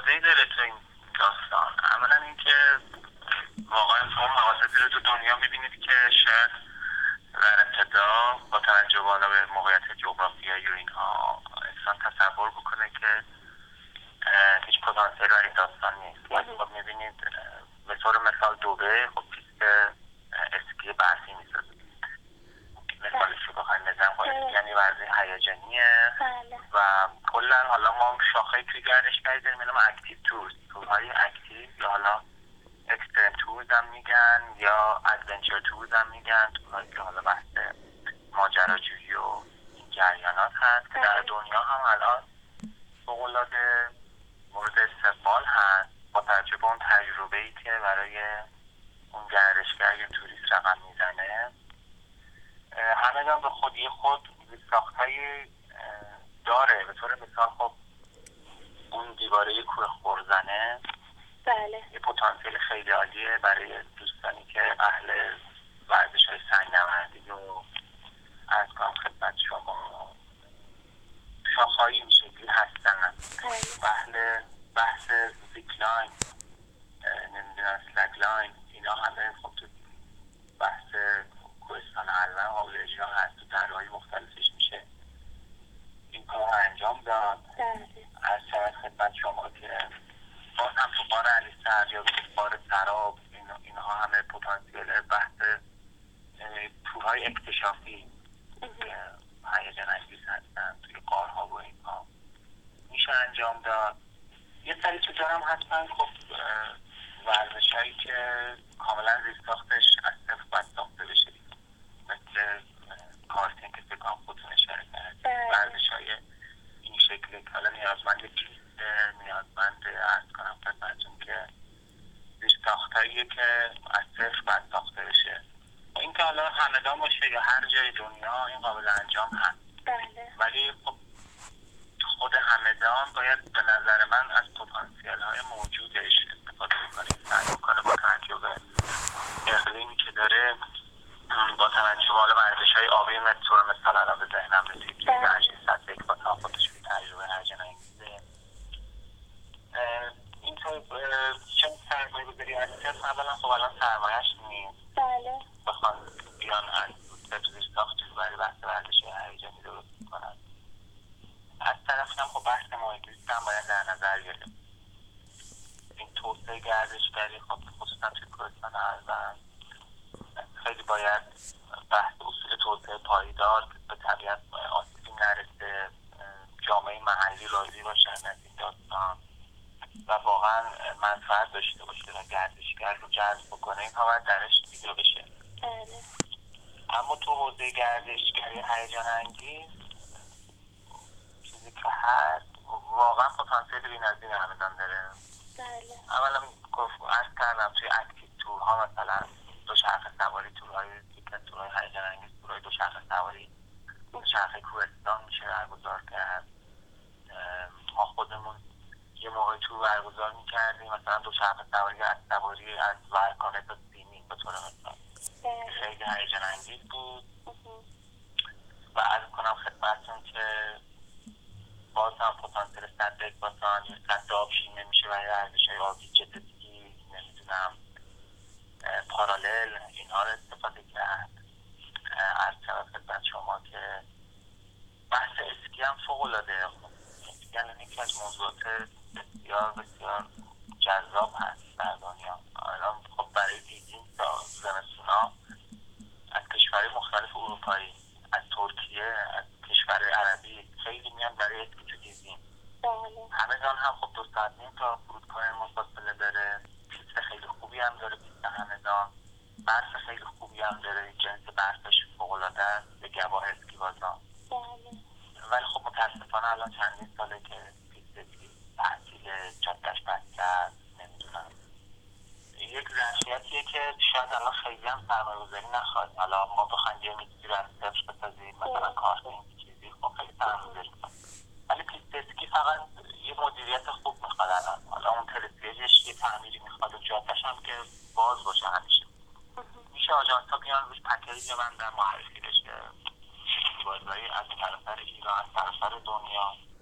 خلاصه‌ای داره تو این داستان. اولا اینکه واقعا اون مقاصدی رو تو دنیا میبینید که شاید در ابتدا با توجه بالا به موقعیت جغرافیایی و اینها انسان تصور بکنه که هیچ پتانسیل برای این داستان نیست. خب میبینید به طور مثال دبی خب پیست اسکی برفی میسازه، مثالش رو بخوایم بزنم، یعنی ورزش هیجانیه و کلا حالا ما شاخه‌ای توی گردشگری داریم به نام اکتیو تورز، تورهای اکتیو یا حالا اکستریم تورز هم میگن یا ادونچر تورز هم میگن، تورهایی که حالا بحث ماجراجویی و این جریانات هست که در دنیا هم الان فوق‌العاده مورد استقبال هست با توجه به اون تجربه‌ای که برای اون گردشگر یا توریست رقم میزنه. همه به خودی خود ساختایی داره. به طور مثال خب اون دیواره کوه خورزنه یه پتانسیل خیلی عالیه برای دوستانی که اهل ورزش‌های سنگ‌نوردی و از کنم خدمت شما شاخه‌های این شکلی هستن. بحث زیکلاین، نمیدونم سلگلاین، اینا همه خب تو بحث کوهستان الون قابل اجرا هست، تو طرح‌های مختلفش میشه این کار انجام داد. از شاید خدمت شما که باز هم تو غار علیسر یا غار سراب اینها همه پتانسیل بحث تورهای اکتشافی هیجان انگیز هستن توی غارها و اینها میشه انجام داد. یه سری چیزا هم هستن خب ورزش‌هایی که کاملا زیرساختش از صفر باید ساخته بشه، مثل کارتینگ که فکر کنم خودتون اشاره کردید. ورزش‌های این شکلی که حالا نیازمند پیست، نیازمند عرض کنم خدمتتون که زیرساختاییه که از صفر باید ساخته بشه. این که حالا همدان باشه یا هر جای دنیا این قابل انجام هست. ولی خب خود همدان باید به نظر من از پتانسیل‌های موجودش استفاده بکنه، سعی بکنه با توجه به اقلیمی که داره، با توجه به حالا ورزش‌های آبی مثلا الان به ذهنم رسید که هرچی سطح یک با خودش به تجربه هیجان انگیزه. اینطور چه سرمایه گذاری از صفر اولا خب الان سرمایه‌اش نیست بخوان بیان از صفر ساخت چیز برای بحث ورزش‌های هیجانی درست می‌کنن. از طرف هم خب بحث محیط زیست هم باید در نظر گرفت. این توسعه گردشگری خب خصوصا توی کوهستان الون خیلی باید بحث اصول توسعه پایدار به طبیعت آسیبی نرسه، جامعه محلی راضی باشن از این داستان و واقعا منفعت داشته باشه و گردشگر رو جذب بکنه. اینها باید درش دیده بشه. اما تو حوزه گردشگری هیجان انگیز چیزی که هست واقعا پتانسیل بی‌نظیر همدان داره. اولا عرض کردم توی اکتیو تورها مثلا دوچرخه سواری، تورهای هیجان انگیز، تورهای دوچرخه سواری، دوچرخه کوهستان میشه برگزار کرد. ما خودمون یه موقع تور برگزار میکردیم مثلا دوچرخه سواری از ورکانه تا سیمین به طور مثال، خیلی هیجان انگیز بود. و عرض کنم خدمتتون که باز هم پتانسیل صد اکباتان یا صد آبشینه میشه برای ورزش‌های آبی، جت‌اسکی، نمیدونم پارالل، اینها رو استفاده کرد. از طرف خدمت شما که بحث اسکی هم فوق‌العاده یعنی یکی از موضوعات بسیار بسیار جذاب هست در دنیا. الان خب برای دیدن زمستونا از کشورهای مختلف اروپایی، از ترکیه، از کشورهای عربی خیلی میان برای اسکی تو دیدن. همدان هم خب 2 ساعت نیم تا فرودگاه ما فاصله داره، پیست خیلی خوبی هم داره، پیست همدان برف خیلی خوبی هم داره، جنس برفش فوق‌العاده است به گواه اسکی بازان. ولی خب متاسفانه الان چندین ساله که پیست اسکی تعطیل، جاده‌اش بسته است، نمیدونم یک ظرفیتیه که شاید الان خیلی هم سرمایه‌گذاری نخواد. حالا ما بخوایم یه چیزی رو از صفر بسازیم مثلا کارتینگ چیزی خب خیلی سرمایه‌گذاری می‌کنه، ولی پیست اسکی فقط یه مدیریت خوب می‌خواد. حالا اون ترسیجش یه تعمیری می‌خواد و جاده‌اش هم که باز باشه همیشه. میشه آژانس‌ها بیان روش پکیج ببندن، معرفی بشه بازاری از سراسر ایران، از سراسر دنیا